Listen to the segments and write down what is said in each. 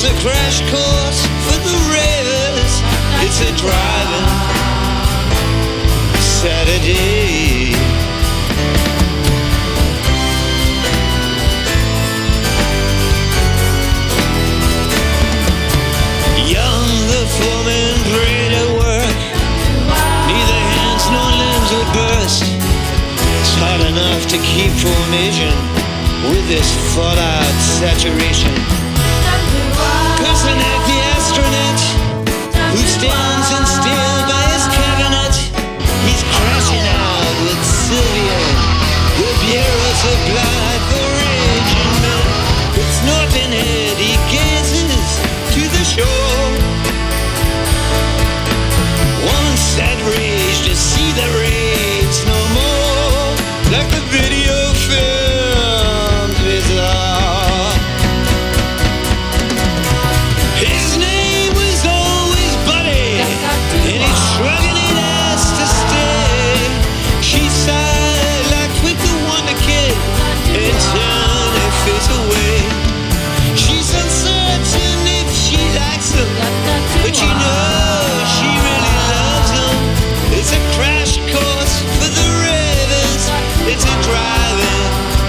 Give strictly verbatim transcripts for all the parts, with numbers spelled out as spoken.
It's a crash course for the ravers. It's a driving Saturday. Young, the foreman prayed at work. Neither hands nor limbs would burst. It's hard enough to keep formation with this fallout saturation. Kusanek, the astronaut, who stands in steel by his cabinet, he's crashing out with Sylvia. The bureau supplied for raging men. It's north in head, he gazes to the shore. One sad rage to see the raves no more, like the video film bizarre. His name was always Buddy, and he's shrugging it ass to stay. She sighed like Quick the Wonder Kid and turned her face away. She's uncertain if she likes him, but you know she really loves him. It's a crash course for the ravers. It's a driving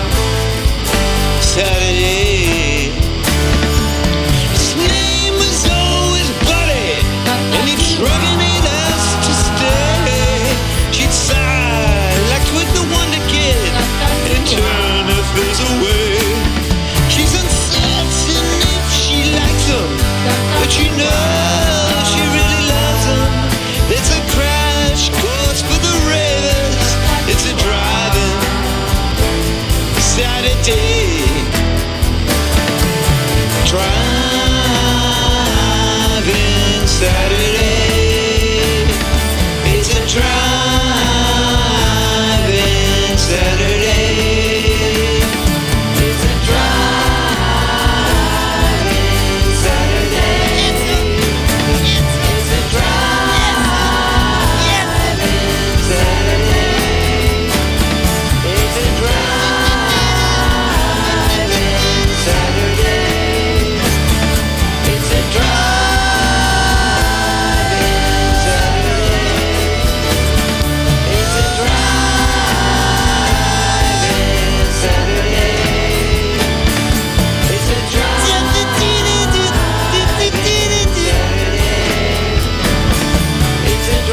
Saturday. His name was always Buddy, and he'd shrugging it ass to stay. She'd sigh like Quick the Wonder Kid and turn her face away. She's uncertain if she likes him, but you know she really loves him. It's a crash course for the ravers. It's a driving Saturday. Driving Saturday. It's a driving Saturday. It's a driving Saturday. It's a, it's a driving Saturday. It's a driving Saturday. It's a driving Saturday. It's a driving Saturday. It's a driving Saturday. It's a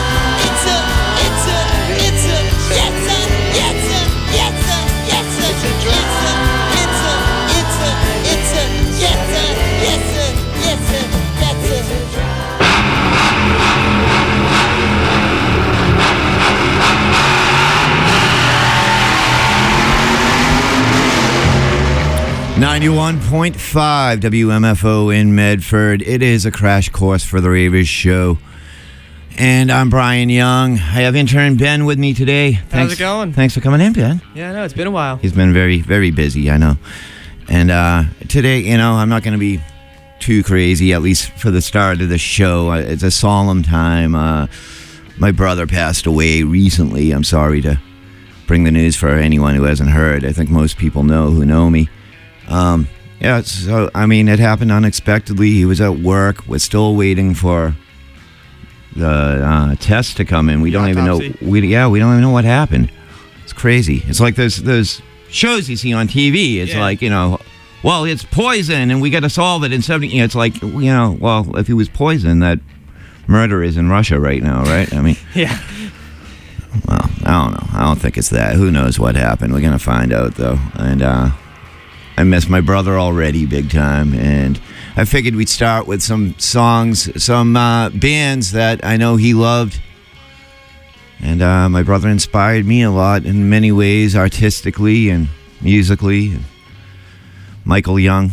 ninety-one point five W M F O in Medford. It is a crash course for the Ravers show. And I'm Brian Young. I have intern Ben with me today. Thanks, How's it going? Thanks for coming in, Ben. Yeah, no, it's been a while. He's been very, very busy, I know. And uh, today, you know, I'm not going to be too crazy, at least for the start of the show. Uh, It's a solemn time. Uh, my brother passed away recently. I'm sorry to bring the news for anyone who hasn't heard. I think most people know who know me. Um, yeah, so, I mean, it happened unexpectedly. He was at work. We're still waiting for the uh, test to come in. We The don't even know. autopsy. We yeah, we don't even know what happened. It's crazy. It's like those those shows you see on T V. It's Yeah. like, you know, well, it's poison, and we got to solve it in seventy. You know, it's like, you know, well, if he was poison, that murder is in Russia right now, right? I mean, Yeah. well, I don't know. I don't think it's that. Who knows what happened? We're gonna find out though. And uh, I miss my brother already big time, and I figured we'd start with some songs, some uh, bands that I know he loved. And uh, my brother inspired me a lot in many ways, artistically and musically. Michael Young.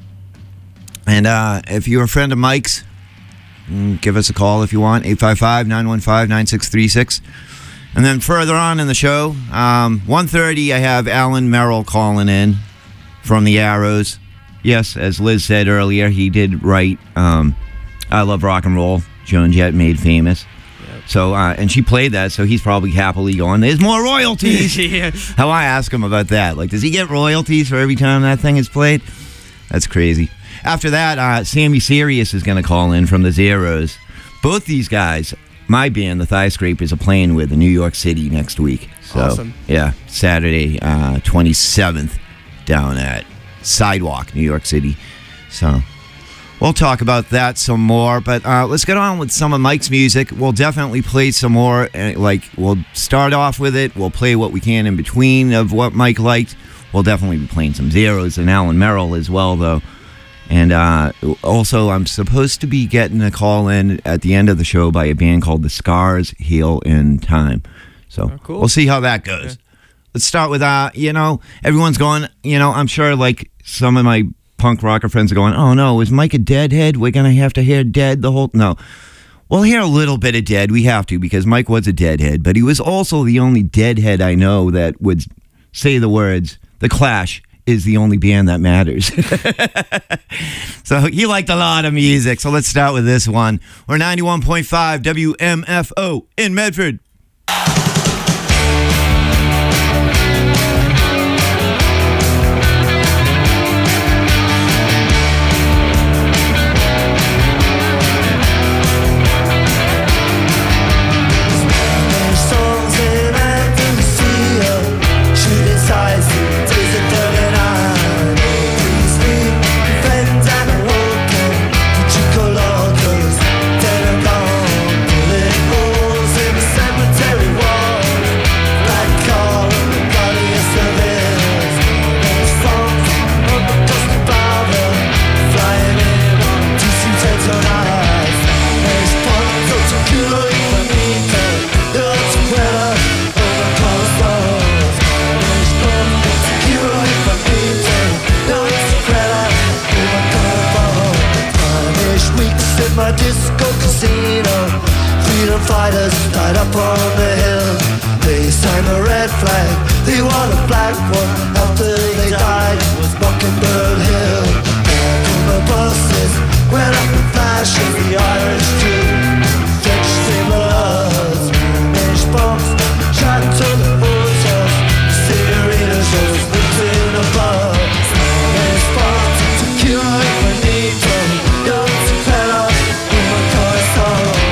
And uh, if you're a friend of Mike's, give us a call if you want, eight five five, nine one five, nine six three six. And then further on in the show, um, one thirty, I have Alan Merrill calling in from the Arrows. Yes, as Liz said earlier, he did write um, I Love Rock and Roll, Joan Jett made famous. Yep. So, uh, and she played that, so he's probably happily going, there's more royalties. Yeah. How I ask him about that. Like, does he get royalties for every time that thing is played? That's crazy. After that, uh, Sammy Sirius is going to call in from the Zeros. Both these guys, my band, the Thigh Scrapers, are playing with in New York City next week. So, awesome. Yeah, Saturday, uh, twenty-seventh, down at Sidewalk, New York City. So we'll talk about that some more, but uh, let's get on with some of Mike's music. We'll definitely play some more. Uh, like, we'll start off with it. We'll play what we can in between of what Mike liked. We'll definitely be playing some Zeros and Alan Merrill as well, though. And uh, also, I'm supposed to be getting a call in at the end of the show by a band called The Scars Heal in Time. So oh, cool. We'll see how that goes. Yeah. Let's start with, uh, you know, everyone's going, you know, I'm sure like some of my punk rocker friends are going, oh no, is Mike a Deadhead? We're going to have to hear Dead the whole... No. We'll hear a little bit of Dead. We have to, because Mike was a Deadhead, but he was also the only Deadhead I know that would say the words, The Clash is the only band that matters. So he liked a lot of music. So let's start with this one. We're ninety-one point five W M F O in Medford. Fighters died up on the hill. They signed a red flag, they won a black one. After they died, it was Mockingbird Hill. Back on the buses, went up in flashes. The Irish too, French sailors, Spanish bombs, shot to the hotels. City arena shows lifting above. Spanish bombs to kill if we need to. Don't you better, in my cornerstone.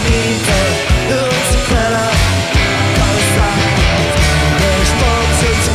It's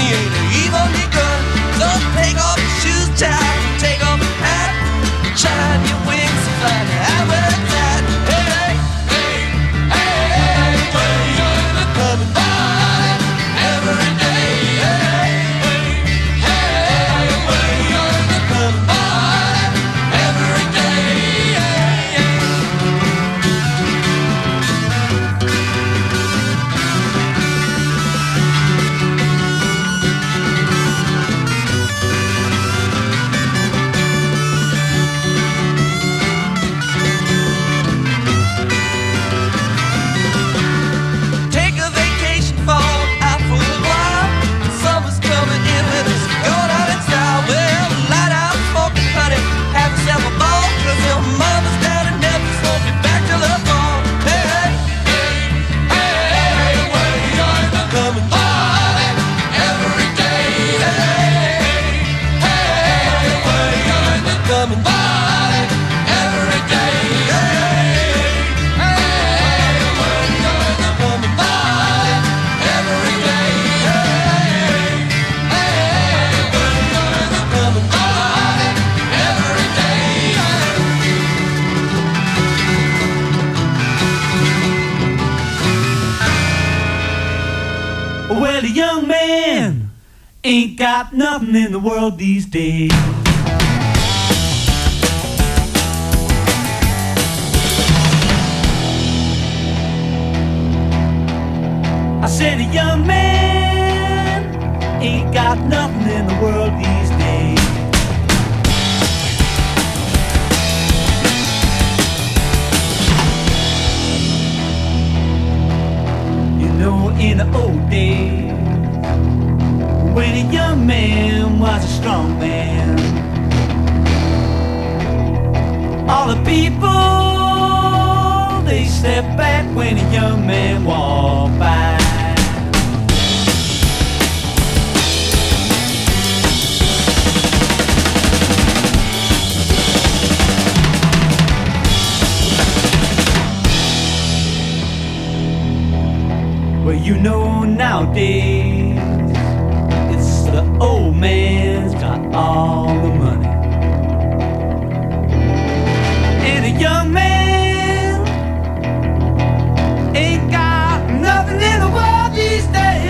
he ain't even begun. So take off your shoes, child, take off your hat, shine your wings and fly to habitat. Hey, hey, hey, hey, well, you're coming by every day. Hey, hey, hey, well, you're coming by every day. Hey, hey. Take a vacation, fall out for a while. Summer's coming in with us, going out in style. Well, light out, smoking honey, have yourself a ball. Cause your mama's down in Memphis, won't be back till the fall. Hey, hey, hey, hey, hey, well, you're coming by every day. Hey, hey, hey, well, you're coming by every day. Hey, hey, well, you're coming by every day. Hey, hey, well, you're coming by every day. Well, a young man ain't got nothing in the world these days. I said a young man ain't got nothing in the world these days. You know, in the old days, when a young man was a strong man, all the people, they stepped back when a young man walked by. Well, you know nowadays, it's the old man's got all the money, and a young man ain't got nothing in the world these days.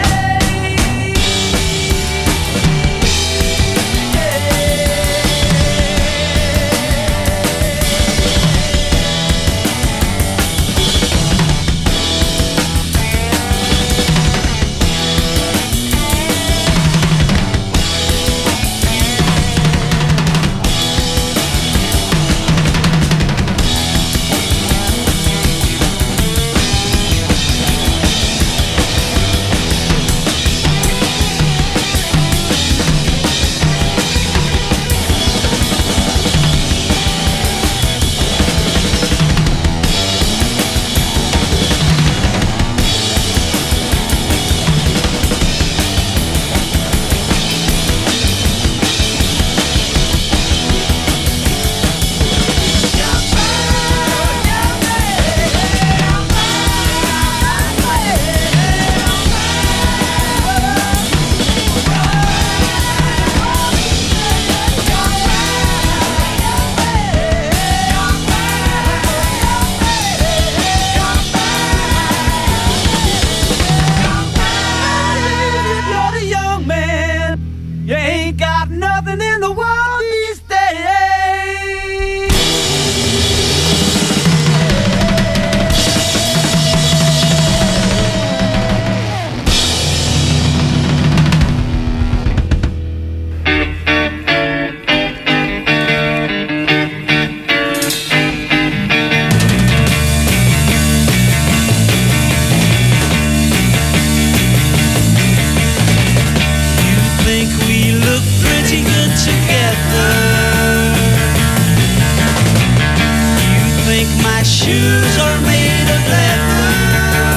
shoes are made of leather,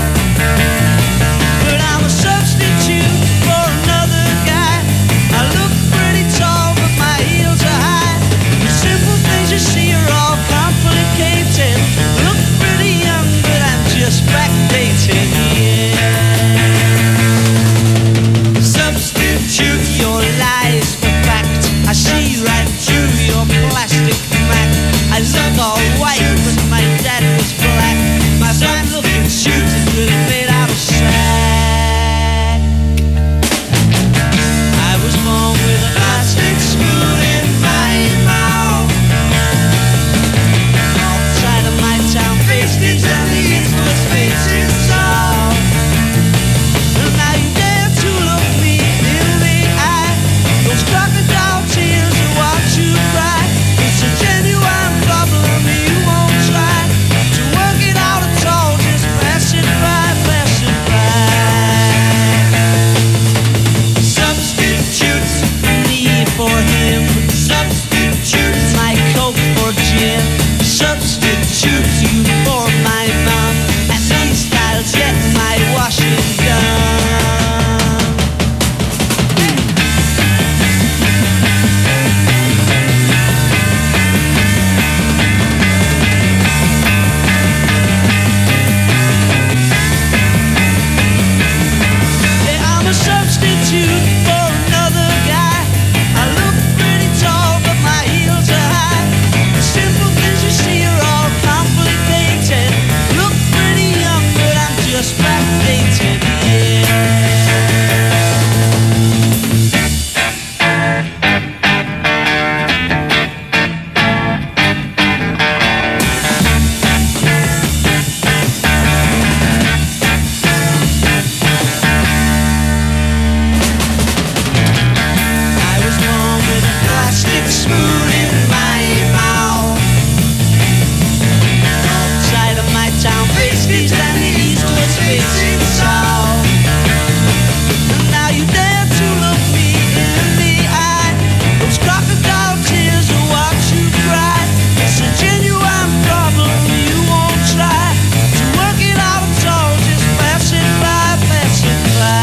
but I'm a substitute for another guy. I look pretty tall, but my heels are high. The simple things you see are all complicated. Look pretty young, but I'm just backdated, yeah. Substitute substitutes me for him. Substitutes my coke for gin. Substitutes you for my mom. And sunstyles get my washing done. Substitute for another guy. I look pretty tall, but my heels are high. The simple things you see are all complicated. Look pretty young, but I'm just backdated, yeah. Spoon in my mouth. Outside of my town, biscuits and the east was facing south. And now you dare to look me in the eye. Those crocodile tears will watch you cry. It's a genuine problem, you won't try to work it out at all. Just pass it by, pass it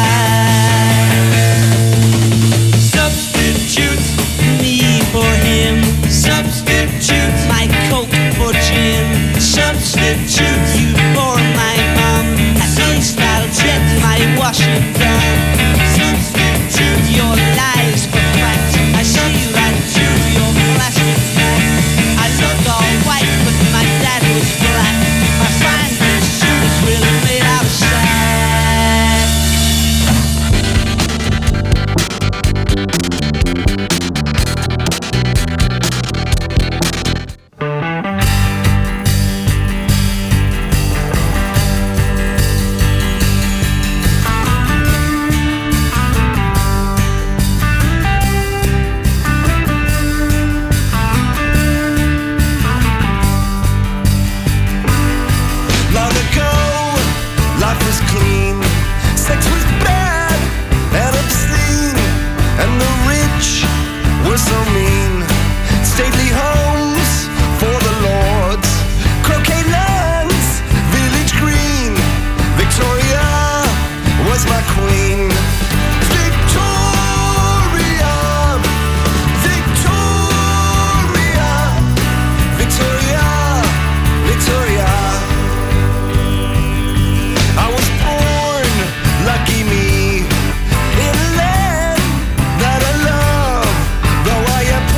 by. Substitute me for him. Substitute my coke for gin. Substitute you for my mom. A sunstyle jet, my washing done. Substitute your lies for facts. I see you right through your plastic back. I look all white, but my dad was black. I find this suit is really made out of sack. Long ago, life was clean. Sex was bad and obscene, and the rich were so mean. Stately homes for the lords, croquet lands, village green. Victoria was my queen. Victoria, Victoria, Victoria, Victoria. I was born, lucky me, in a land that I love, though I am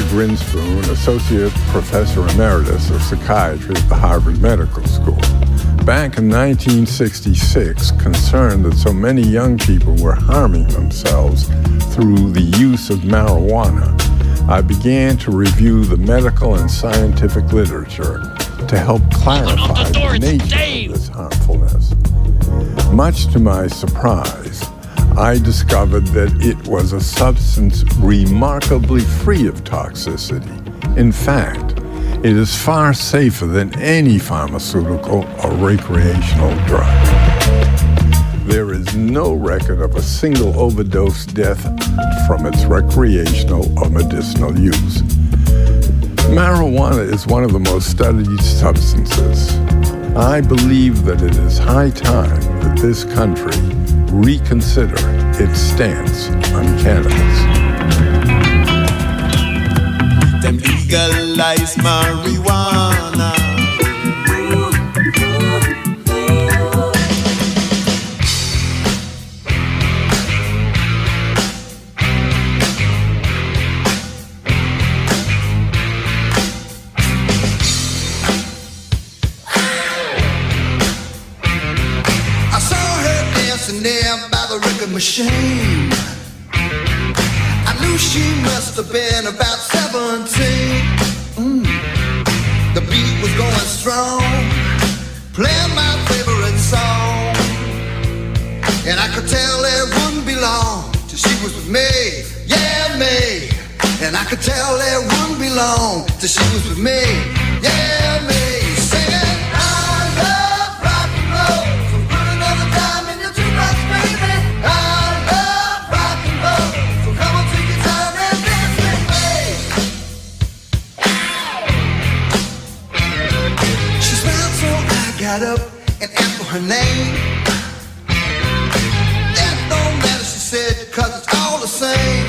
Grinspoon, Associate Professor Emeritus of Psychiatry at the Harvard Medical School. Back in nineteen sixty-six, concerned that so many young people were harming themselves through the use of marijuana, I began to review the medical and scientific literature to help clarify the nature of this harmfulness. Much to my surprise, I discovered that it was a substance remarkably free of toxicity. In fact, it is far safer than any pharmaceutical or recreational drug. There is no record of a single overdose death from its recreational or medicinal use. Marijuana is one of the most studied substances. I believe that it is high time that this country reconsider its stance on cannabis. Them legalize marijuana. I saw her dancing there by the record machine. I knew she must have been about seventeen. Mm. The beat was going strong, playing my favorite song, and I could tell it wouldn't be long till she was with me, yeah, me. And I could tell it wouldn't be long till she was with me, yeah, me. Singing, I love rock and roll, so put another dime in your jukebox, baby. I love rock and roll, so come on, take your time and dance with me. She smiled, so I got up and asked for her name. That don't matter, she said, cause it's all the same.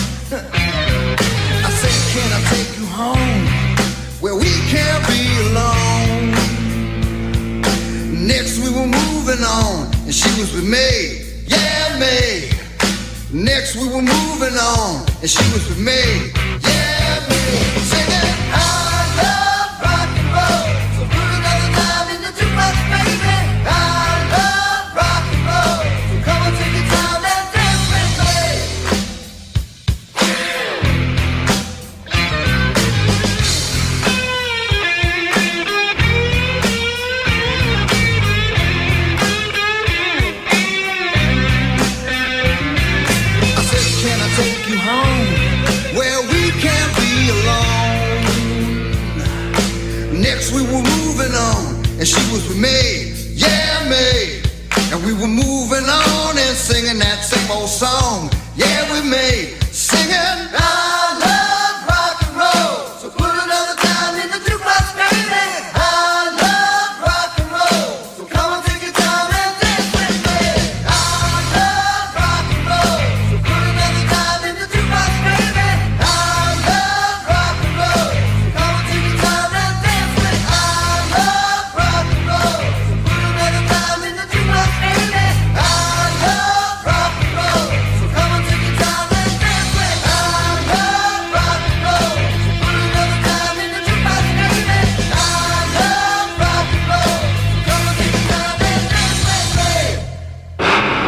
I said, can I take you home where we can't be alone? Next we were moving on, and she was with me, yeah, me. Next we were moving on, and she was with me, yeah, me. Singing, I love rock and roll, so put another dime in the jukebox, baby. I love rock and roll, so come on, take your time and dance with me. I said, can I take you home where we can't be alone? Next we were moving on, and she was with me, yeah, me. And we were moving on and singing that same old song, yeah, with me. Singing, I love rock and roll, so put another dime in the jukebox, baby. I love rock and roll, so come on, take your time and dance with me. I love rock and roll, so put another dime in the jukebox, baby. I love rock and roll, so come on, take your time and dance with me. I love rock and roll, so put another dime in the jukebox, baby. I love rock and roll, so come on, take your time and dance with me. I love rock and roll, so put another dime in the jukebox, baby. I love rock and roll, so come on, take your time and dance with me.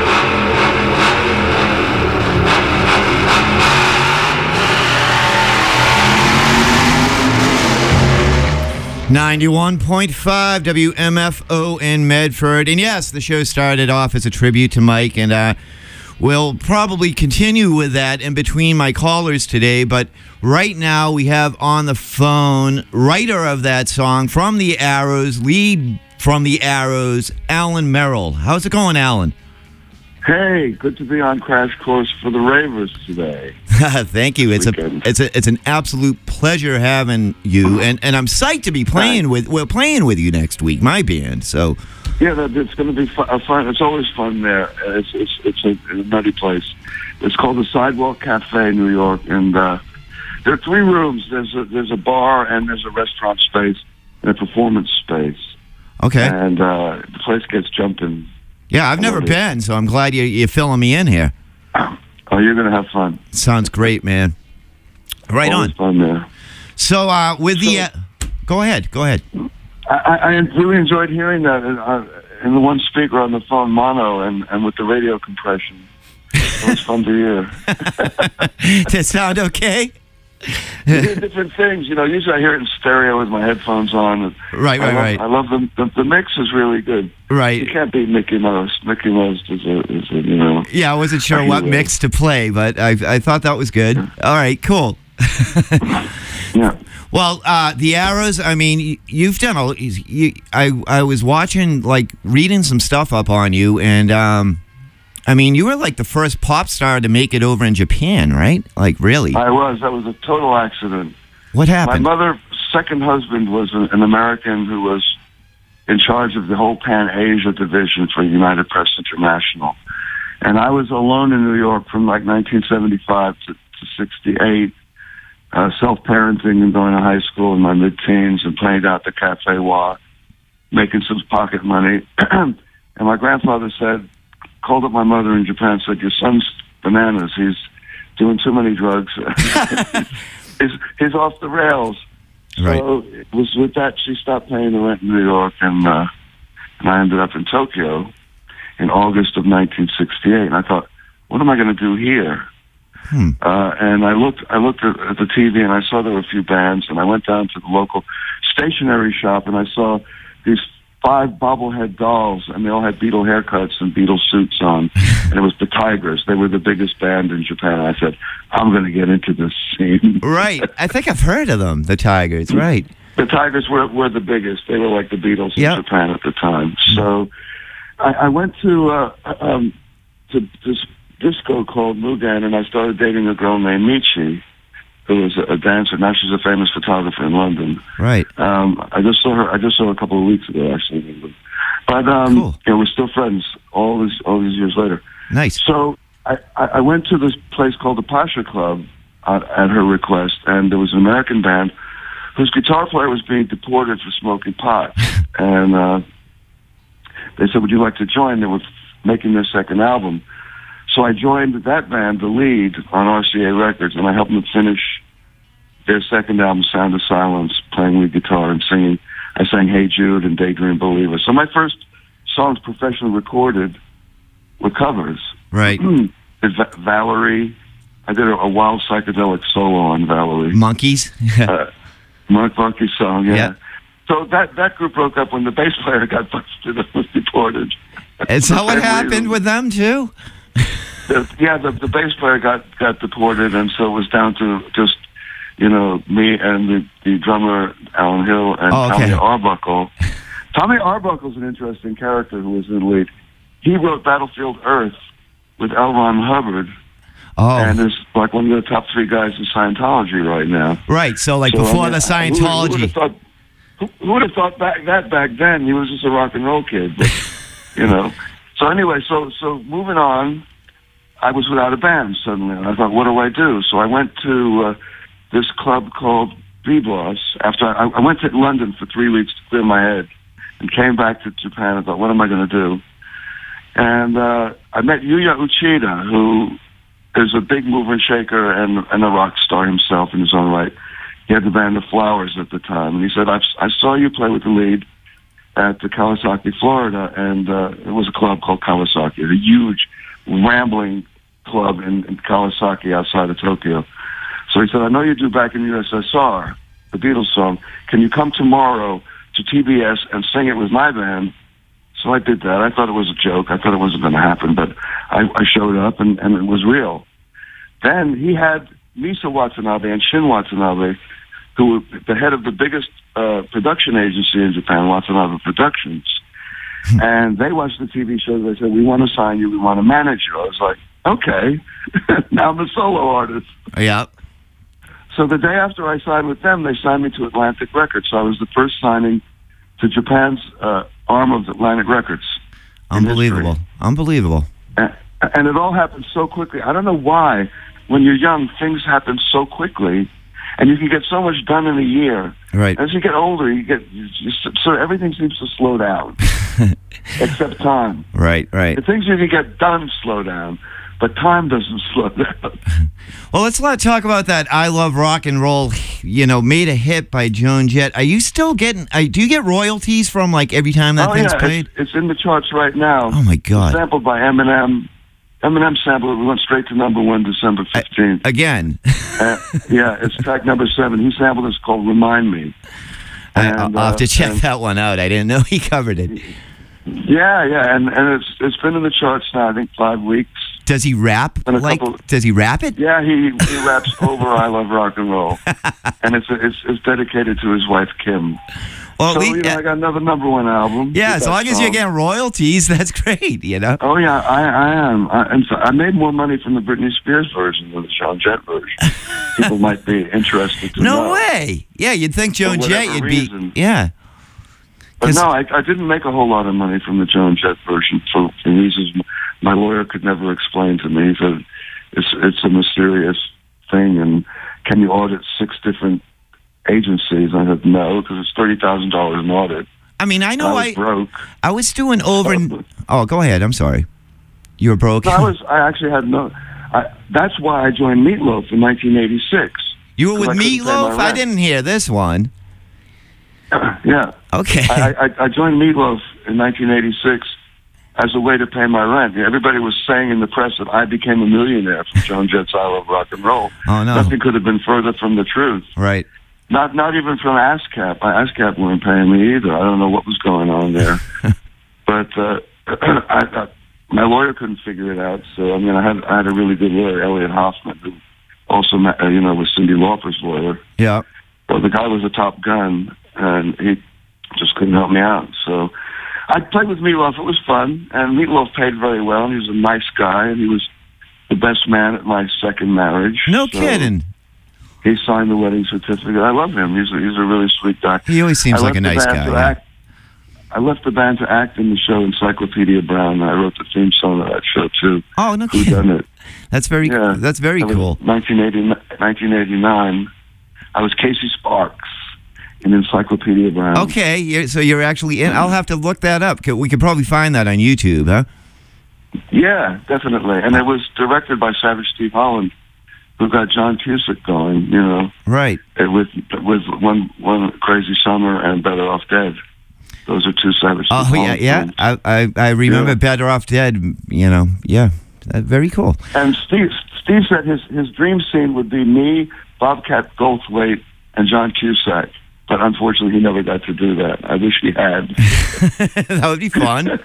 ninety-one point five W M F O in Medford. And yes, the show started off as a tribute to Mike, and uh, we'll probably continue with that in between my callers today. But right now we have on the phone writer of that song from the Arrows, lead from the Arrows, Alan Merrill. How's it going, Alan? Hey, good to be on Crash Course for the Ravers today. Thank you. It's Weekend. a it's a it's an absolute pleasure having you, and, and I'm psyched to be playing with we're playing with you next week, my band. So Yeah, that, it's going to be fun, uh, fun. It's always fun there. It's it's it's a, a nutty place. It's called the Sidewalk Cafe in New York, and uh, there are three rooms. There's a there's a bar, and there's a restaurant space, and a performance space. okay, And uh, the place gets jumping. yeah, I've never been, so I'm glad you you're filling me in here. Oh, you're going to have fun. Sounds great, man. Right Always on. fun there. So uh, with the, uh, go ahead, go ahead. I, I I really enjoyed hearing that in, uh, in the one speaker on the phone, mono, and, and with the radio compression. It was fun to hear. Does it sound okay? You hear different things. You know, usually I hear it in stereo with my headphones on. Right, right, I love, right. I love the, the the mix is really good. Right. You can't beat Mickey Mouse. Mickey Mouse is a, is a you know. Yeah, I wasn't sure what Yeah. mix to play, but I I thought that was good. All right, cool. Yeah. Well, uh, the Arrows. I mean, y- you've done a. You, I I was watching, like, reading some stuff up on you, and um, I mean, you were like the first pop star to make it over in Japan, right? Like, really? I was. That was a total accident. What My happened? mother's second husband was an, an American who was in charge of the whole Pan Asia division for United Press International. And I was alone in New York from like nineteen seventy-five to, to sixty-eight, uh, self-parenting and going to high school in my mid-teens and playing out the Cafe Wa, making some pocket money. And my grandfather said, called up my mother in Japan and said, your son's bananas. He's doing too many drugs. he's, he's off the rails. Right. So it was with that she stopped paying the rent in New York, and uh, and I ended up in Tokyo in August of nineteen sixty-eight. And I thought, what am I going to do here? Hmm. Uh, and I looked, I looked at, at the T V, and I saw there were a few bands. And I went down to the local stationery shop, and I saw these five bobblehead dolls, and they all had Beatle haircuts and Beatle suits on. And it was the Tigers. They were the biggest band in Japan. I said, I'm going to get into this scene. Right. I think I've heard of them, the Tigers. Right. The Tigers were were the biggest. They were like the Beatles in Yep. Japan at the time. So I, I went to uh, um, to this disco called Mugen, and I started dating a girl named Michi, who was a, a dancer. Now she's a famous photographer in London. Right. Um, I just saw her. I just saw her a couple of weeks ago, actually. But um, Cool. you know, we're still friends all these all these years later. Nice. So I, I I went to this place called the Pasha Club uh, at her request, and there was an American band whose guitar player was being deported for smoking pot. And uh, they said, would you like to join? They were making their second album. So I joined that band, the lead, on R C A Records, and I helped them finish their second album, Sound of Silence, playing lead guitar and singing. I sang Hey Jude and Daydream Believer. So my first songs professionally recorded were covers. Right. There's Va- Valerie. I did a, a wild psychedelic solo on Valerie. Monkeys. uh, Mark Bucky's song, yeah. Yeah. So that, that group broke up when the bass player got busted and was deported. Is that what For happened reasons. with them, too? The, yeah, the, the bass player got, got deported, and so it was down to just, you know, me and the, the drummer, Alan Hill, and Oh, okay. Tommy Arbuckle. Tommy Arbuckle's an interesting character who was in the lead. He wrote Battlefield Earth with L. Ron Hubbard, Oh. and is like one of the top three guys in Scientology right now. Right. So, like, So, I before mean, the Who, who would Scientology. have thought, who, who would have thought back, that back then? He was just a rock and roll kid, but, you know. So anyway, so so moving on, I was without a band suddenly. And I thought, what do I do? So I went to uh, this club called B-Boss. After I, I went to London for three weeks to clear my head and came back to Japan. I thought, what am I going to do? And uh, I met Yuya Uchida, who is a big mover and shaker and, and a rock star himself in his own right. He had the band The Flowers at the time. And he said, I've, I saw you play with the lead at the Kawasaki, Florida, and uh, it was a club called Kawasaki, a huge, rambling club in, in Kawasaki outside of Tokyo. So he said, I know you do Back in the U S S R, the Beatles song. Can you come tomorrow to T B S and sing it with my band? So I did that. I thought it was a joke. I thought it wasn't going to happen, but I, I showed up, and, and it was real. Then he had Misa Watanabe and Shin Watanabe, who were the head of the biggest uh, production agency in Japan, Watanabe Productions. And they watched the T V show. They said, we want to sign you. We want to manage you. I was like, okay. Now I'm a solo artist. Yeah. So the day after I signed with them, they signed me to Atlantic Records. So I was the first signing to Japan's uh, arm of Atlantic Records. in Unbelievable. history. Unbelievable. And, and it all happened so quickly. I don't know why. When you're young, things happen so quickly, and you can get so much done in a year. Right. As you get older, you get you just, so everything seems to slow down, except time. Right, right. The things you can get done slow down, but time doesn't slow down. Well, let's not talk about that. I Love Rock and Roll, you know, made a hit by Joan Jett. Are you still getting, uh, do you get royalties from, like, every time that oh, thing's yeah, played? It's, it's in the charts right now. Oh, my God. It's sampled by Eminem. Eminem sampled it. We went straight to number one December fifteenth. Uh, again. uh, yeah, it's track number seven. He sampled it. It's called Remind Me. I, And, I'll have to uh, check and- that one out. I didn't know he covered it. Yeah, yeah, and, and it's it's been in the charts now, I think, five weeks. Does he rap? And a Like, couple- does he rap it? Yeah, he, he raps over I Love Rock and Roll. And it's, it's it's dedicated to his wife, Kim. Well, So, we, you know, I got another number one album. yeah, with as that long as you're song. getting royalties, that's great, you know? Oh, yeah, I, I am. I, and so I made more money from the Britney Spears version than the Joan Jett version. People might be interested to know. No way. Yeah, you'd think Joan For Jett, whatever you'd reason. be, yeah. But 'Cause- no, I, I didn't make a whole lot of money from the Joan Jett version for, for reasons my lawyer could never explain to me. He said, it's, it's a mysterious thing, and can you audit six different agencies? I said, no, because it's thirty thousand dollars an audit. I mean, I know I was I, broke. I was doing over, oh, go ahead, I'm sorry. You were broke? So I was. I actually had no. I, that's why I joined Meatloaf in nineteen eighty-six. You were with 'cause I couldn't pay my Meatloaf? I rent. didn't hear this one. Yeah. Okay. I, I, I joined Meatloaf in nineteen eighty-six as a way to pay my rent. Everybody was saying in the press that I became a millionaire from Joan Jett's I Love Rock and Roll. Oh, no. Nothing could have been further from the truth. Right. Not not even from ASCAP. ASCAP weren't paying me either. I don't know what was going on there. But uh, I, I, my lawyer couldn't figure it out. So I mean, I had I had a really good lawyer, Elliot Hoffman, who also met, uh, you know was Cyndi Lauper's lawyer. Yeah. Well, the guy was a top gun, and he just couldn't help me out. So I played with Meatloaf. It was fun, and Meatloaf paid very well. And he was a nice guy, and he was the best man at my second marriage. No So kidding. He signed the wedding certificate. I love him. He's a, he's a really sweet guy. He always seems I like a left the nice band guy. to yeah. act- I left the band to act in the show Encyclopedia Brown. I wrote the theme song of that show too. Oh, no Who kidding. done it? That's very, Yeah. that's very That was cool. nineteen eighty, nineteen eighty-nine. I was Casey Sparks in Encyclopedia Brown. Okay, you're, so you're actually in. I'll have to look that up. Could- We could probably find that on YouTube, huh? Yeah, definitely. And it was directed by Savage Steve Holland, who got John Cusack going, you know, Right. uh, with with one one Crazy Summer and Better Off Dead. Those are two Savage Steve Oh, yeah, Holland yeah. films. I, I, I remember Yeah. Better Off Dead, you know. Yeah. Uh, very cool. And Steve Steve said his his dream scene would be me, Bobcat Goldthwait, and John Cusack. But unfortunately, he never got to do that. I wish he had. That would be fun.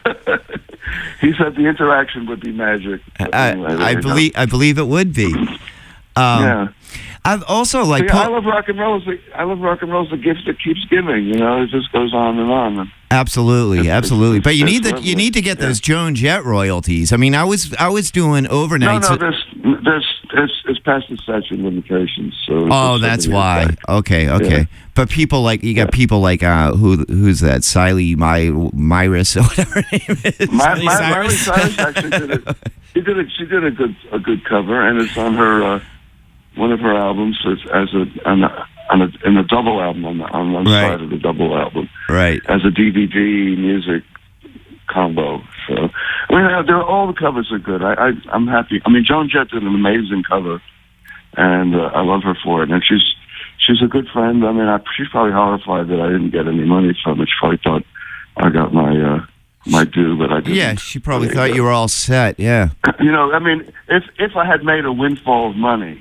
He said the interaction would be magic. But I, anyway, there I you go. believe I believe it would be. Um, Yeah. I've also like See, I po- love rock and roll. Is the, I love rock and roll. Is the gift that keeps giving. You know, it just goes on and on. absolutely, It's- absolutely. it's- But you it's need the, lovely. you need to get Yeah. those Joan Jett royalties. I mean, I was I was doing No, overnights. no, there's, there's, it's, it's past the statute of limitations. So Oh, it's that's seven years why. back. Okay, okay. Yeah. But people like you got people like uh, who who's that? Siley My Myris or whatever her name is. My, Miley my, Cyrus? Miley Cyrus actually did it. She did a, she did a good a good cover, and it's on her uh, one of her albums. So it's as a on a, on a in a double album on the, on one Right. side of the double album Right. as a D V D music combo. So I mean, uh, they're, all the covers are good. I, I I'm happy. I mean, Joan Jett did an amazing cover, and uh, I love her for it. And she's she's a good friend. I mean, I, she's probably horrified that I didn't get any money from it. She probably thought I got my uh, my due, but I didn't. Yeah, she probably There thought go. you were all set. Yeah. You know, I mean, if if I had made a windfall of money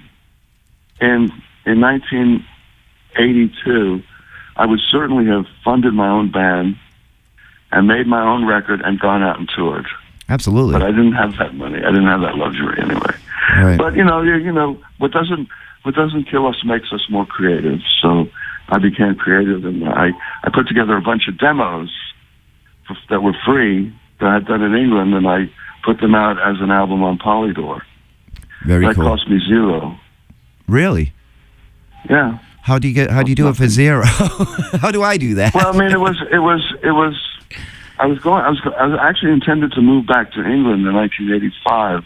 in in nineteen eighty-two, I would certainly have funded my own band and made my own record and gone out and toured. Absolutely. But I didn't have that money. I didn't have that luxury anyway. Right. But you know, you, you know, what doesn't what doesn't kill us makes us more creative. So I became creative, and I I put together a bunch of demos for, that were free that I had done in England, and I put them out as an album on Polydor. Very That cool. cost me zero. Really? Yeah. How do you get? How do you do it for zero? How do I do that? Well, I mean, it was it was it was. I was going. I was. I was actually intended to move back to England in nineteen eighty-five,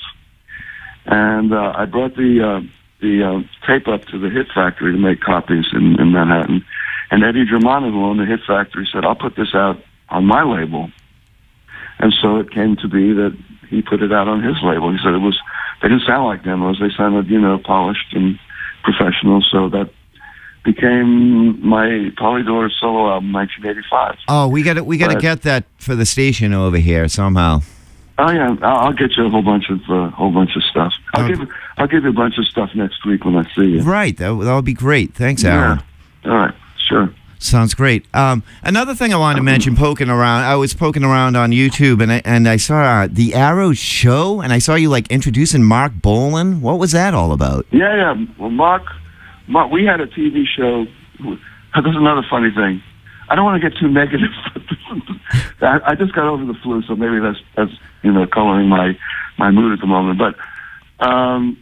and uh, I brought the uh, the uh, tape up to the Hit Factory to make copies in, in Manhattan. And Eddie Germano, who owned the Hit Factory, said, "I'll put this out on my label." And so it came to be that he put it out on his label. He said it was they didn't sound like demos. They sounded, you know, polished and professional. So that became my Polydor solo album, nineteen eighty-five. Oh, we got to we got to But- get that for the station over here somehow. Oh yeah, I'll, I'll get you a whole bunch of uh, whole bunch of stuff. I'll Oh. give I'll give you a bunch of stuff next week when I see you. Right, that that would be great. Thanks, Alan. Yeah. All right. Sure. Sounds great. Um, another thing I wanted to mention, poking around, I was poking around on YouTube, and I, and I saw uh, the Arrow show, and I saw you like introducing Mark Bolan. What was that all about? Yeah, yeah. Well, Mark, Mark, we had a T V show. There's another funny thing. I don't want to get too negative. I, I just got over the flu, so maybe that's that's you know coloring my my mood at the moment. But um,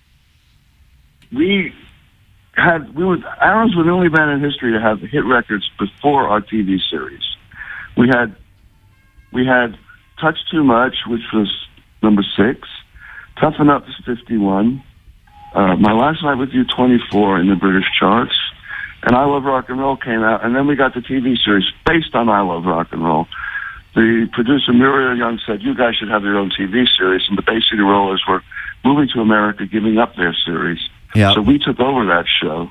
we had we were Arrows were the only band in history to have hit records before our T V series. We had we had Touch Too Much, which was number six. Toughen Up is fifty-one. Uh, My Last Night With You, twenty-four in the British charts. And I Love Rock and Roll came out, and then we got the T V series based on I Love Rock and Roll. The producer, Muriel Young, said, you guys should have your own T V series, and the Bay City Rollers were moving to America, giving up their series. Yeah. So we took over that show.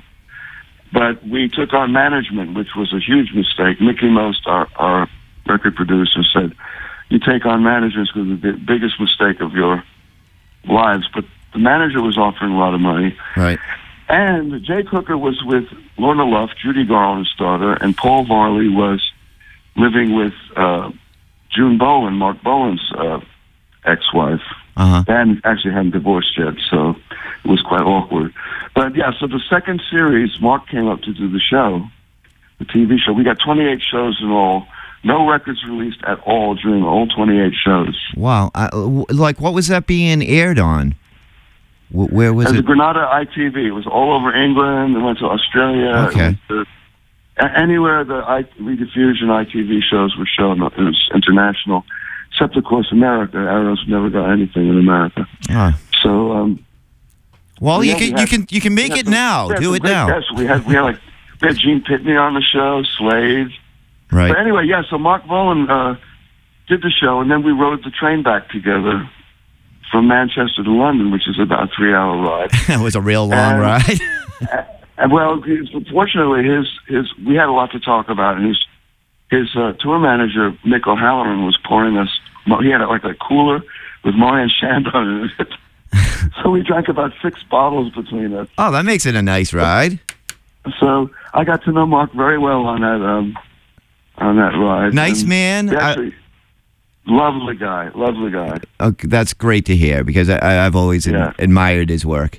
But we took on management, which was a huge mistake. Mickey Most, our, our record producer, said, you take on managers because it's the biggest mistake of your lives. But the manager was offering a lot of money. Right. And Jay Cooker was with Lorna Luft, Judy Garland's daughter, and Paul Varley was living with uh, June Bowen, Mark Bowen's uh, ex-wife. Uh-huh. They hadn't, actually hadn't divorced yet, so it was quite awkward. But yeah, so the second series, Mark came up to do the show, the T V show. We got twenty-eight shows in all. No records released at all during all twenty-eight shows. Wow. I, w- like, what was that being aired on? W- where was As a it? Granada I T V. It was all over England. It went to Australia. Okay. It went to, a- anywhere the I, rediffusion I T V shows were shown, it was international. Except, of course, America. Arrows never got anything in America. Ah. So, um, Well, yeah, you we can had- you can you can we make had it some- now. we had Do some it great now. guests. We had we had like we had Gene Pitney on the show, Slade. Right. But anyway, yeah. So Mark Bolan uh, did the show, and then we rode the train back together from Manchester to London, which is about a three-hour ride. That was a real long And- ride. And well, he- fortunately, his his we had a lot to talk about, and his his uh, tour manager Mick O'Halloran was pouring us. He had like a cooler with Marian Chandon in it, so we drank about six bottles between us. Oh, that makes it a nice ride. So I got to know Mark very well on that um, on that ride. Nice And man. he I- Actually, lovely guy, lovely guy. Okay, that's great to hear because I, I- I've always ad- Yeah. admired his work.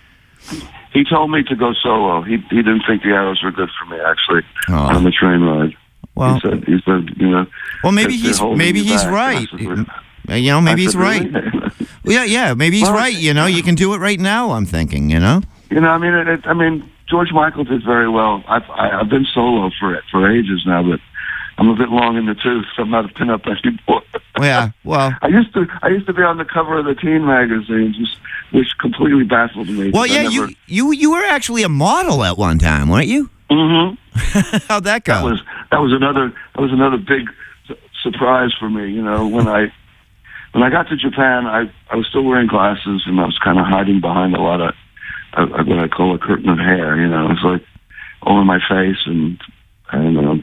He told me to go solo. He he didn't think the Arrows were good for me actually Oh. on the train ride. Well, he said he said you know. well, maybe that they're he's holding maybe you he's back. right. I said, "Really?" Uh, You know, maybe I he's said, right. "Really?" Well, yeah, yeah, maybe he's Well, right. You know, you can do it right now. I'm thinking. You know. You know, I mean, it, it, I mean, George Michael did very well. I've I, I've been solo for for ages now, but I'm a bit long in the tooth, so I'm not a pinup anymore. Yeah. Well. I used to I used to be on the cover of the teen magazines, which, which completely baffled me. Well, 'cause I yeah. never, You you you were actually a model at one time, weren't you? hmm How'd that go? That was that was another that was another big su- surprise for me. You know, when I when I got to Japan, I I was still wearing glasses and I was kind of hiding behind a lot of uh, what I call a curtain of hair. You know, it's like over my face, and and um,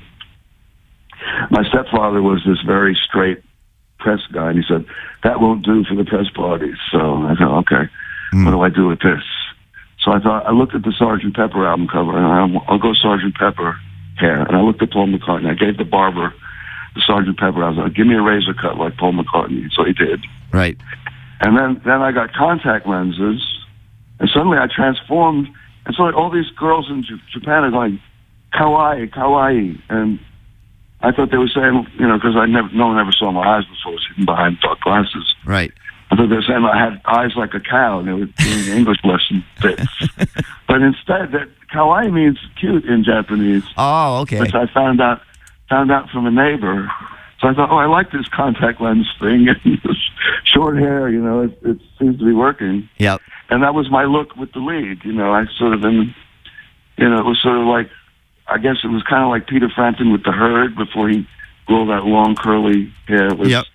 my stepfather was this very straight press guy, and he said that won't do for the press parties. So I thought, okay, Mm. what do I do with this? So I thought I looked at the Sergeant Pepper album cover, and I, I'll go Sergeant Pepper hair. And I looked at Paul McCartney. I gave the barber the Sergeant Pepper. I was like, give me a razor cut like Paul McCartney. So he did. Right. And then, then I got contact lenses, and suddenly I transformed. And so all these girls in J- Japan are going, kawaii, kawaii. And I thought they were saying, you know, because I never, no one ever saw my eyes before. I was hidden behind dark glasses. Right. I thought they were saying I had eyes like a cow, and they were doing English lesson bits. But instead, that kawaii means cute in Japanese, Oh, okay. which I found out found out from a neighbor. So I thought, oh, I like this contact lens thing and this short hair. You know, it, it seems to be working. Yep. And that was my look with the lead. You know, I sort of, in, you know, it was sort of like, I guess it was kind of like Peter Frampton with the Herd before he grew all that long curly hair. It was, Yep.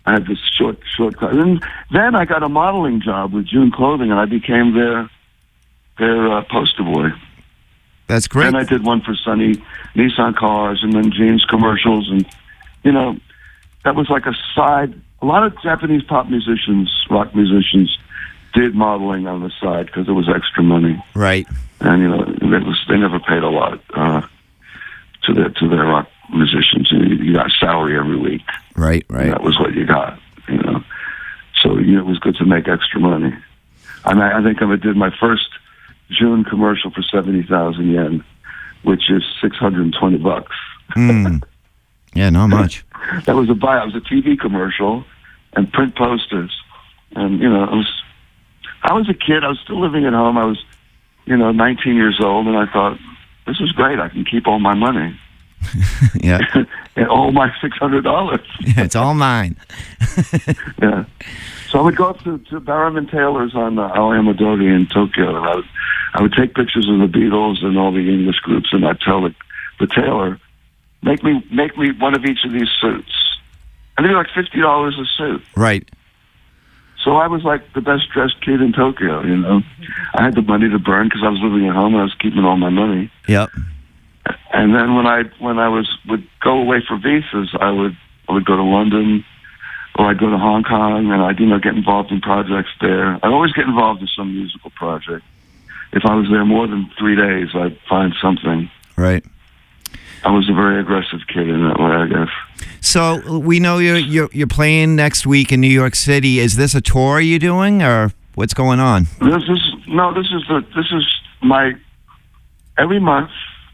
I had this short, short cut. And then I got a modeling job with June Clothing, and I became their their uh, poster boy. That's great. And I did one for Sunny Nissan cars, and then James commercials, and you know, that was like a side. A lot of Japanese pop musicians, rock musicians, did modeling on the side because it was extra money. Right. And you know, it was, they never paid a lot uh, to their to their rock musicians. You, you got salary every week. Right, right. And that was what you got, you know. So you know, it was good to make extra money. And I, I think I did my first June commercial for seventy thousand yen, which is six hundred and twenty bucks. Mm. Yeah, not much. That was a buy. It was a T V commercial and print posters, and you know, I was I was a kid. I was still living at home. I was, you know, nineteen years old, and I thought, this is great. I can keep all my money. Yeah. And all my six hundred dollars. Yeah, it's all mine. Yeah. So I would go up to, to Barham Taylor's on uh, Aoyamadori in Tokyo, and I would, I would take pictures of the Beatles and all the English groups, and I'd tell the, the tailor, make me make me one of each of these suits. And they'd be like fifty dollars a suit. Right. So I was like the best dressed kid in Tokyo, you know. I had the money to burn because I was living at home and I was keeping all my money. Yep. And then when I when I was would go away for visas, I would I would go to London, or I'd go to Hong Kong, and I'd you know get involved in projects there. I'd always get involved in some musical project. If I was there more than three days, I'd find something. Right. I was a very aggressive kid in that way, I guess. So we know you're you're, you're playing next week in New York City. Is this a tour you're doing, or what's going on? This is no. This is the. This is my every month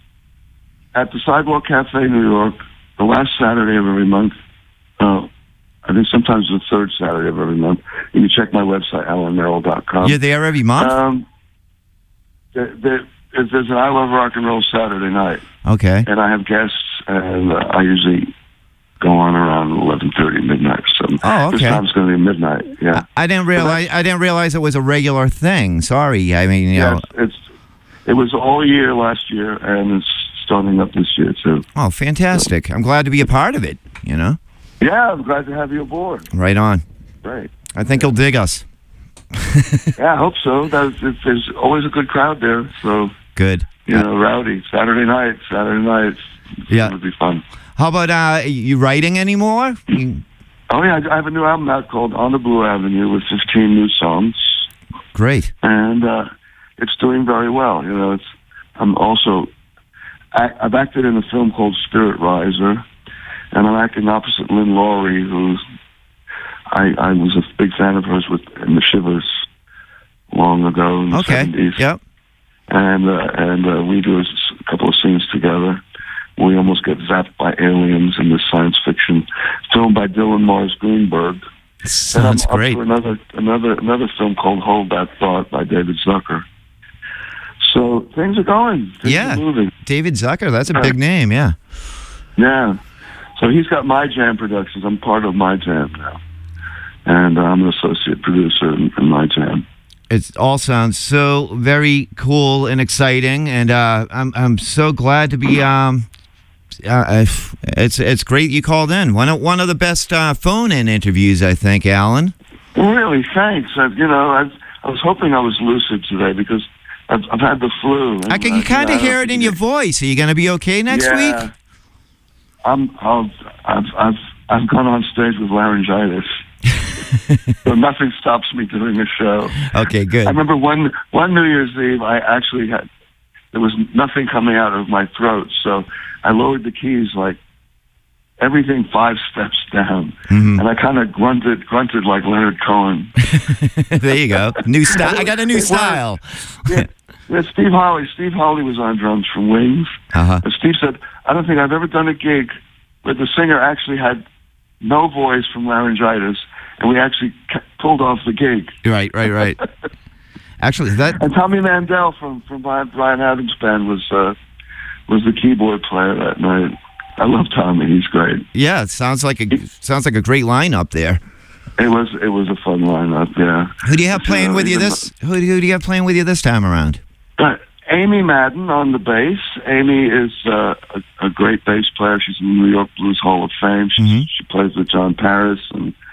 at the Sidewalk Cafe, New York. The last Saturday of every month. Uh, I think sometimes the third Saturday of every month. You can check my website, alan merrill dot com. You're there every month? Um, there, there, there's an I Love Rock and Roll Saturday night. Okay. And I have guests, and uh, I usually go on around eleven thirty, midnight or something. Oh, okay. This time's going to be midnight, yeah. I, I didn't realize I didn't realize it was a regular thing. Sorry. I mean, you yes, know. it's, it was all year last year, and it's starting up this year, too. Oh, fantastic. I'm glad to be a part of it, you know. Yeah, I'm glad to have you aboard. Right on. Great. I think you'll dig us. Yeah, I hope so. There's, there's always a good crowd there, so... Good. You know, rowdy. Saturday night, Saturday nights. Yeah. It would be fun. How about, uh, you writing anymore? You- Oh, yeah, I have a new album out called On the Blue Avenue with fifteen new songs. Great. And uh, it's doing very well. You know, it's. I'm also... I, I've acted in a film called Spirit Riser, and I'm acting opposite Lynn Laurie, who I, I was a big fan of hers with in the Shivers long ago in the Okay. seventies. Yep. And uh, and uh, we do a, s- a couple of scenes together. We almost get zapped by aliens in this science fiction film by Dylan Mars Greenberg. Sounds and I'm great. up for another another another film called Hold That Thought by David Zucker. So things are going. Things Yeah. are moving. David Zucker, that's a big name, yeah. Yeah. So he's got My Jam Productions. I'm part of My Jam now. And uh, I'm an associate producer in, in My Jam. It all sounds so very cool and exciting, and uh, I'm I'm so glad to be. Um, uh, it's it's great you called in. One of one of the best uh, phone-in interviews, I think, Alan. Well, really, thanks. I, you know, I, I was hoping I was lucid today because I've, I've had the flu. I can, you kind of hear it in your voice. Are you going to be okay next yeah. week? I'm. I'll, I've I've I've gone on stage with laryngitis. So nothing stops me doing a show. Okay, good. I remember one one New Year's Eve, I actually had there was nothing coming out of my throat, so I lowered the keys like everything five steps down, Mm-hmm. and I kind of grunted grunted like Leonard Cohen. There you go. New style. I got a new It style. Yeah, yeah, Steve Harley. Steve Harley was on drums from Wings. Uh-huh. And Steve said, "I don't think I've ever done a gig where the singer actually had no voice from laryngitis." And we actually ca- pulled off the gig. Right, right, right. Actually, that And Tommy Mandel from from Brian Brian Adams' band was uh, was the keyboard player that night. I love Tommy; he's great. yeah, it sounds like a sounds like a great lineup there. It was it was a fun lineup. Yeah. Who do you have playing Uh, with you even- this? Who, who do you have playing with you this time around? Uh, Amy Madden on the bass. Amy is uh, a, a great bass player. She's in the New York Blues Hall of Fame. She, Mhm. she plays with John Paris and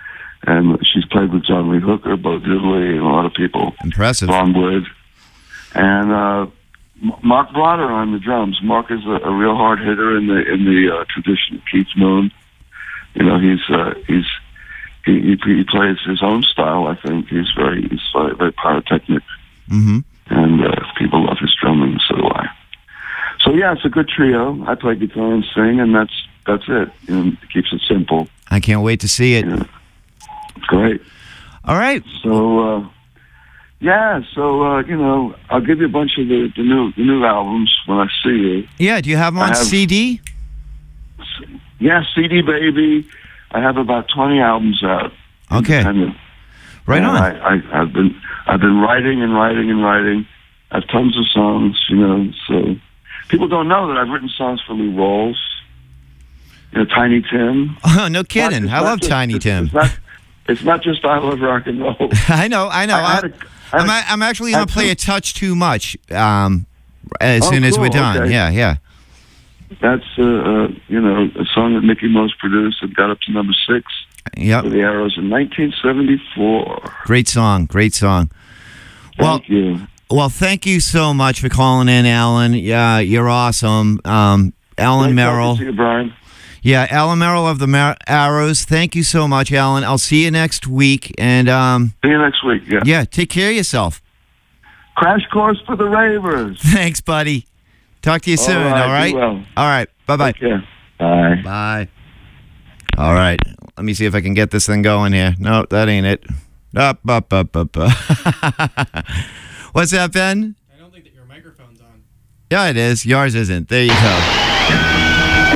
and she's played with John Lee Hooker, Bo Diddley, and a lot of people. Impressive. Longwood. And uh, M- Mark Broder on the drums. Mark is a, a real hard hitter in the in the uh, tradition of Keith Moon. You know, he's uh, he's he, he he plays his own style. I think he's very he's very, very pyrotechnic, Mm-hmm. and uh, people love his drumming. So do I. So yeah, it's a good trio. I play guitar and sing, and that's that's it. You know, it keeps it simple. I can't wait to see it. You know. Great. All right. So, uh, yeah, so, uh, you know, I'll give you a bunch of the, the new the new albums when I see you. Yeah, do you have them on I have- C D? Yeah, C D Baby. I have about twenty albums out. Okay. independent. Right And on. I, I, I've been I've been writing and writing and writing. I have tons of songs, you know, so people don't know that I've written songs for Lou Rawls, you know, Tiny Tim. Oh, no kidding. It's I not love just- Tiny it's- Tim. It's not, it's not just I love rock and roll. I know, I know. I had I, a- I had I'm, a- a, I'm actually I going had to play two- a touch too much um, as Oh, soon as we're cool, done. okay. Yeah, yeah. That's, uh, uh, you know, a song that Mickey Most produced that got up to number six Yep. for the Arrows in nineteen seventy-four. Great song. Great song. Well, Thank you. well, thank you so much for calling in, Alan. Yeah, you're awesome. Um, Alan Great Merrill. talking to you, Brian. Yeah, Alan Merrill of the Mar- Arrows. Thank you so much, Alan. I'll see you next week. And, um, See you next week. Yeah. yeah, take care of yourself. Crash course for the ravers. Thanks, buddy. Talk to you soon, right, all right? be well. All right. Bye-bye. Take care. Bye. Bye. All right. Let me see if I can get this thing going here. No, that ain't it. Up, up, up, up, up. What's that, Ben? I don't think that your microphone's on. Yeah, it is. Yours isn't. There you go.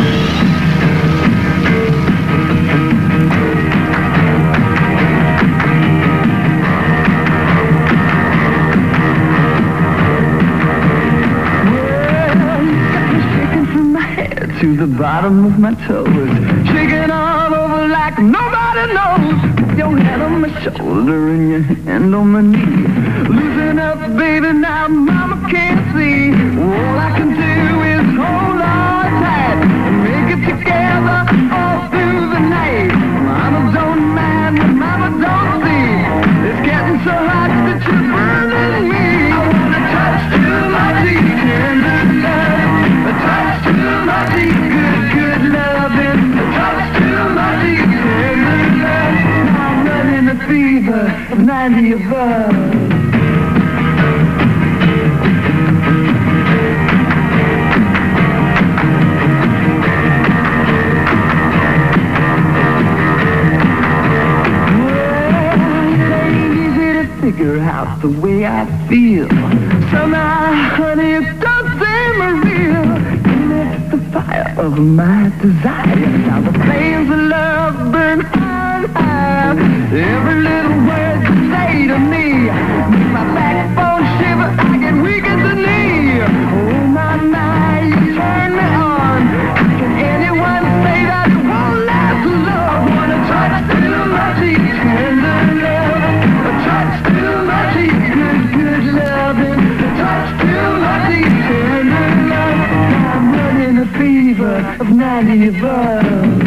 Shaking from my head to the bottom of my toes, shaking all over like nobody knows. Your head on my shoulder and your hand on my knee. Loosen up, baby, now mama can't see. All I can do is hold on tight and make it together all through the night. Mama don't mind, and mama don't see. It's getting so hot that you're burning me. I wanna touch to my teeth, tender love. A touch to my teeth, good, good loving. A touch to my teeth, tender love. Now I'm running a fever of ninety above. Figure out the way I feel. Somehow, honey, it don't seem real. It's the fire of my desire. Now the flames of love burn high and high. Every little word you say to me makes my backbone shiver. I get weak as a knee. Oh my, my, you turn me on. Can anyone say that it won't last long? I wanna touch to my teeth, tender love. A touch to my teeth, good, good loving. A touch to my teeth, tender love. Now I'm running a fever of ninety above.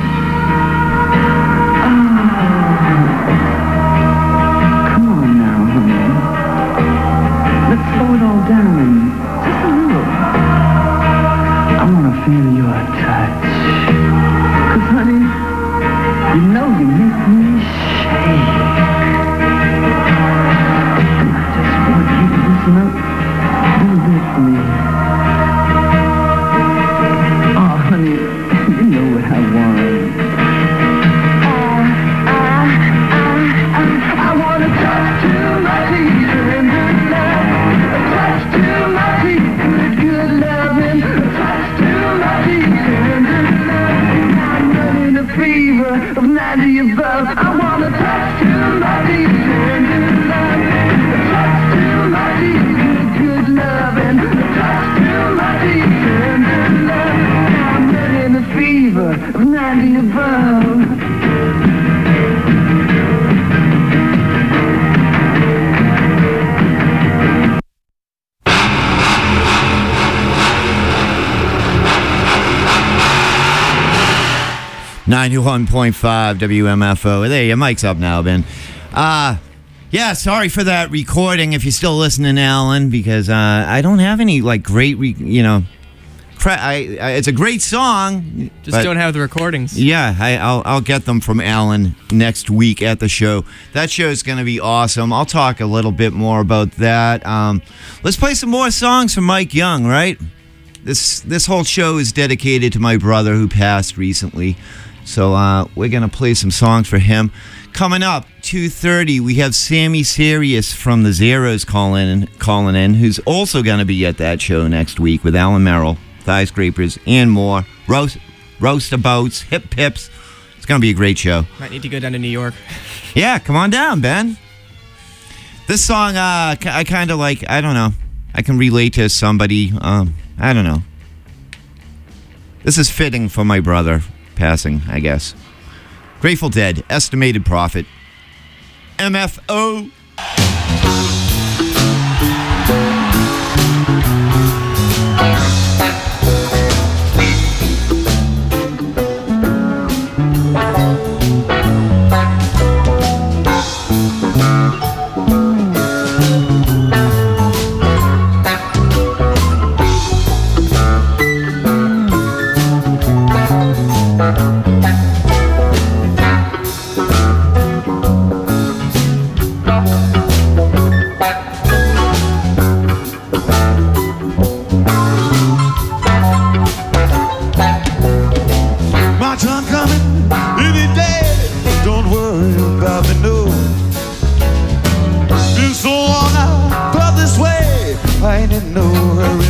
Come on now, honey. Let's slow it all down, just a little. I wanna feel your touch. 'Cause honey, you know you make me shake. And I just want you to listen up a little bit for me. Oh, honey, you know what I want. I, I, I, I, I wanna touch to my teeth, tender love. A touch to my teeth, good, good loving. A touch to my teeth, tender love. I'm running a fever of ninety above. I wanna touch to my teeth, tender love. A touch to my teeth, good, good loving. A touch to my teeth, tender love. I'm running a fever of ninety above. ninety-one point five W M F O. There, your mic's up now, Ben. Uh, yeah, sorry for that recording if you're still listening, Alan, because uh, I don't have any, like, great, re- you know, cra- I, I, it's a great song. Just don't have the recordings. Yeah, I, I'll, I'll get them from Alan next week at the show. That show is going to be awesome. I'll talk a little bit more about that. Um, let's play some more songs from Mike Young, right? This this whole show is dedicated to my brother who passed recently. So uh, we're going to play some songs for him. Coming up, two thirty, we have Sammy Serious from the Zeros calling in, calling in, who's also going to be at that show next week with Alan Merrill, Thigh Scrapers, and more. Roast, roastabouts, hip pips. It's going to be a great show. Might need to go down to New York. Yeah, come on down, Ben. This song, uh, I kind of like, I don't know. I can relate to somebody. Um, I don't know. This is fitting for my brother passing, I guess. Grateful Dead, Estimated Profit. M F O. I ain't in no hurry.